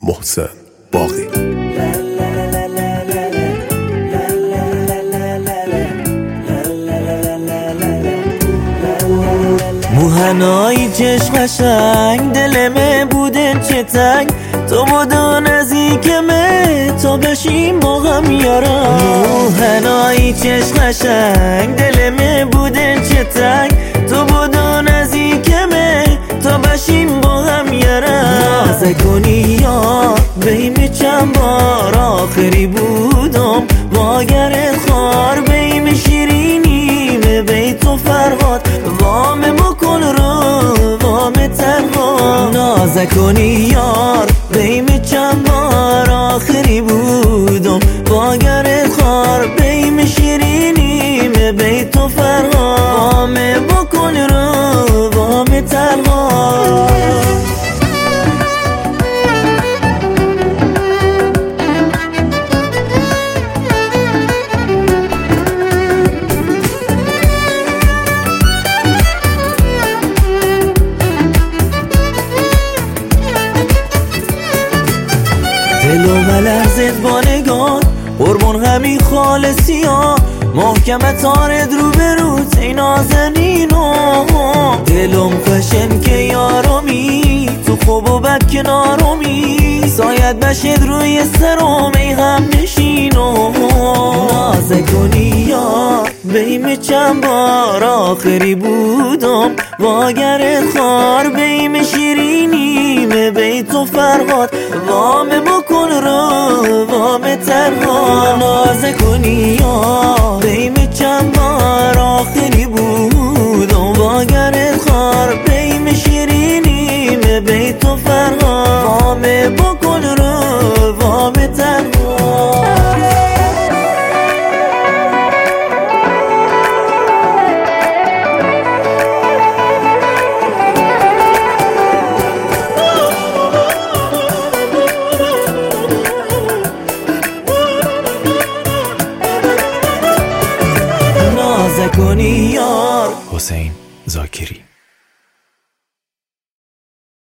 محسن باقی. موهنایی چشم قشنگ دلمه بودن چه تنگ تو بودا نزدیکمه تا بشیم با هم یارا. موهنایی چشم قشنگ دلمه بودن چه تنگ تو بودا نزدیکمه تا بشیم با هم یارا. نازه کنی یا بیم چند بار آخری بودم واگر خار بیم شیرینیم بیت و فرهاد وام بکن رو وام تنها. نازه کنی یار بیم چند بار آخری بودم واگر خار بیم شیرینیم بیت و فرهاد وام بکن رو وام تنها. دلو ملرزت با نگاه قربون همین خالصی ها محکمه تارد رو بروت ای نازنینو. دلم خوشن که یارومی تو خوب و بد کنارومی سایت بشد روی سرم ای هم نشینو. نازه کنی یا بیم چند بار آخری بودم واگر خار بیم شیرینیم بیت و فرهاد وام بکن رو وام تنها. نازه کنی یا بیم چند بار آخری بودم واگر خار بیم شیرینیم بیت و فرهاد وام بکن رو وام تنها. نازه کنی یار حسین زاکری.